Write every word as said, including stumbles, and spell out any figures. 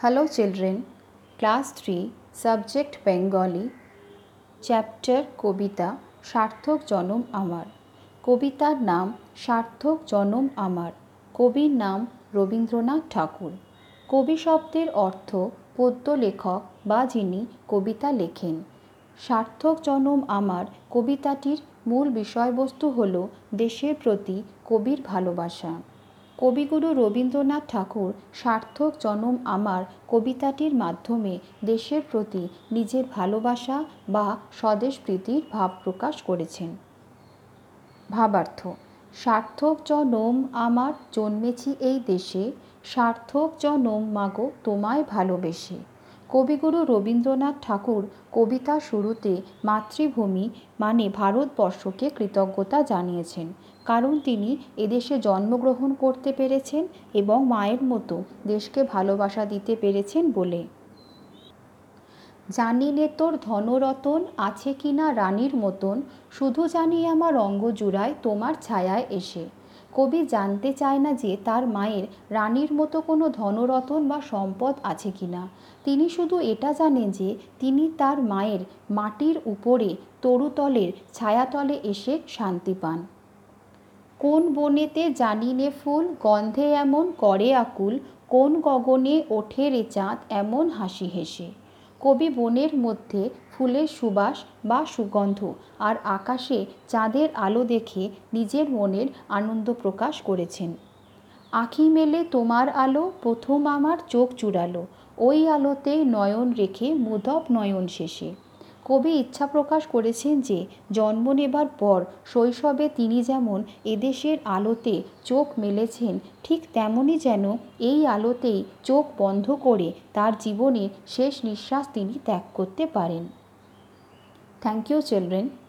Hello children, class three, subject Bengali, chapter কবিতা সার্থক জনম আমার। কবিতার নাম সার্থক জনম আমার। কবির নাম রবীন্দ্রনাথ ঠাকুর। কবি শব্দের অর্থ পদ্য লেখক বা যিনি কবিতা লেখেন। সার্থক জনম আমার কবিতাটির মূল বিষয়বস্তু হল দেশের প্রতি কবির ভালোবাসা। কবিগুরু রবীন্দ্রনাথ ঠাকুর সার্থক জনম আমার কবিতাটির মাধ্যমে দেশের প্রতি নিজের ভালোবাসা বা স্বদেশপ্রীতির ভাব প্রকাশ করেছেন। ভাবার্থ: সার্থক জনম আমার জন্মেছি এই দেশে, সার্থক জনম মাগো তোমায় ভালোবেসে। কবিগুরু রবীন্দ্রনাথ ঠাকুর কবিতার শুরুতে মাতৃভূমি মানে ভারতবর্ষকে কৃতজ্ঞতা জানিয়েছেন, কারণ তিনি এদেশে জন্মগ্রহণ করতে পেরেছেন এবং মায়ের মতো দেশকে ভালোবাসা দিতে পেরেছেন বলে। জানি নে তোর ধনরতন আছে কিনা রানীর মতন, শুধু জানি আমার অঙ্গ জুড়ায় তোমার ছায়ায় এসে। কবি জানতে চায় না যে তার মায়ের রানীর মতো কোনো ধনরতন বা সম্পদ আছে কিনা। তিনি শুধু এটা জানেন যে তিনি তার মায়ের মাটির উপরে তরুতলের ছায়াতলে এসে শান্তি পান। কোন বনেতে জানি নে ফুল গন্ধে এমন করে আকুল, কোন গগনে ওঠে রে চাঁদ এমন হাসি হেসে। কবি বনের মধ্যে ফুলের সুবাস বা সুগন্ধ আর আকাশে চাঁদের আলো দেখে নিজের মনের আনন্দ প্রকাশ করেছেন। আঁখি মেলে তোমার আলো প্রথম আমার চোখ জুড়ালো, ওই আলোতেই নয়ন রেখে মুদব নয়ন শেষে। কবি ইচ্ছা প্রকাশ করেছেন যে জন্ম নেবার পর শৈশবে তিনি যেমন এদেশের আলোতে চোখ মেলেছেন, ঠিক তেমনই যেন এই আলোতেই চোখ বন্ধ করে তার জীবনের শেষ নিঃশ্বাস তিনি ত্যাগ করতে পারেন। Thank you children.